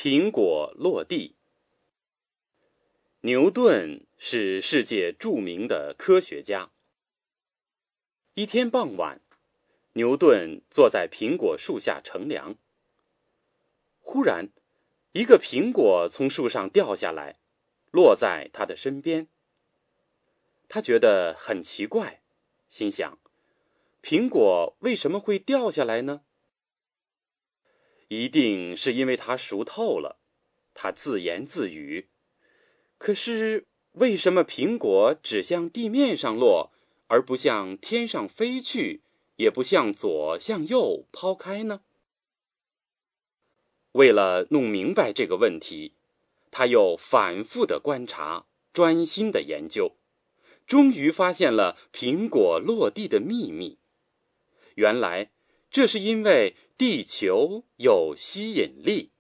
苹果落地。牛顿是世界著名的科学家。一天傍晚，牛顿坐在苹果树下乘凉。忽然，一个苹果从树上掉下来，落在他的身边。他觉得很奇怪，心想：苹果为什么会掉下来呢？一定是因为它熟透了，他自言自语。可是为什么苹果只向地面上落，而不向天上飞去，也不向左向右抛开呢？为了弄明白这个问题，他又反复地观察，专心地研究，终于发现了苹果落地的秘密。原来这是因为地球有吸引力。